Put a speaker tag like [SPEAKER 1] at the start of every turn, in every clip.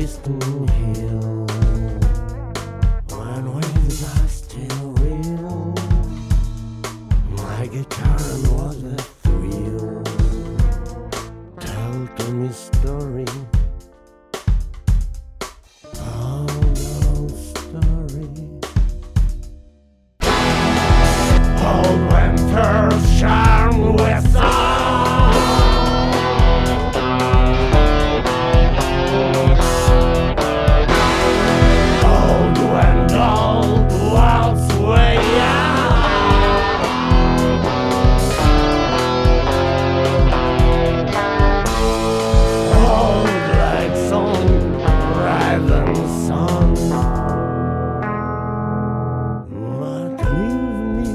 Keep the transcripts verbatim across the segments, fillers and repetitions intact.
[SPEAKER 1] distant hill, when winds are still real, my guitar was a thrill. Tell to me story, oh no story. Old winter's charm with song, old and old waltz way out, old like sun, rising sun. But leave me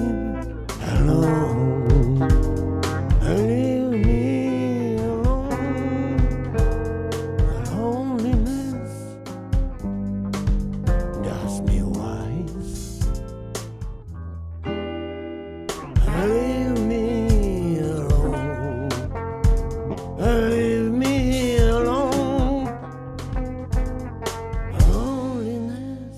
[SPEAKER 1] alone, leave me alone. Loneliness does me wise. Leave me alone, leave me alone. Loneliness.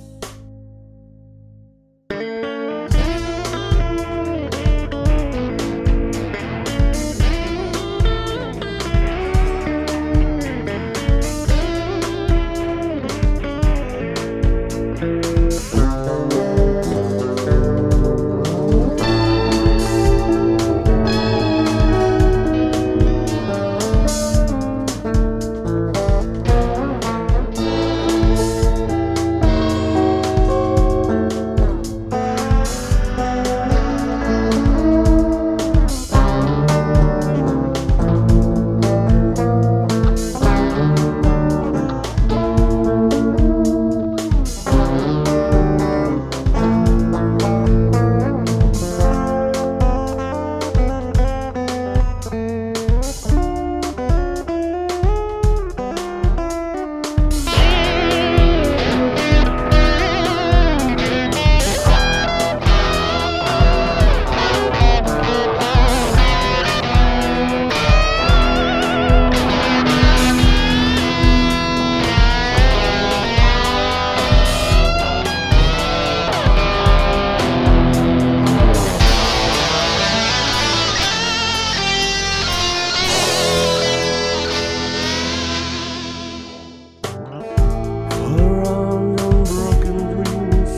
[SPEAKER 1] Around unbroken dreams,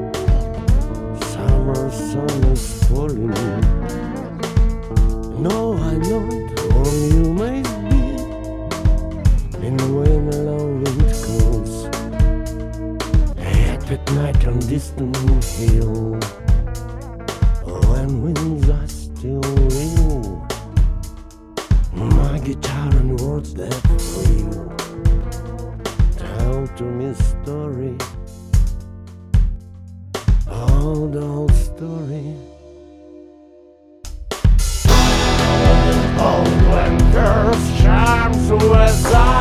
[SPEAKER 1] summer sun is falling. No, I know whom you may be, in when a long wind calls, yet at night on distant hill, when winds are still real, my guitar and words that thrill. Tell to me story, old old story. Old winter's charms with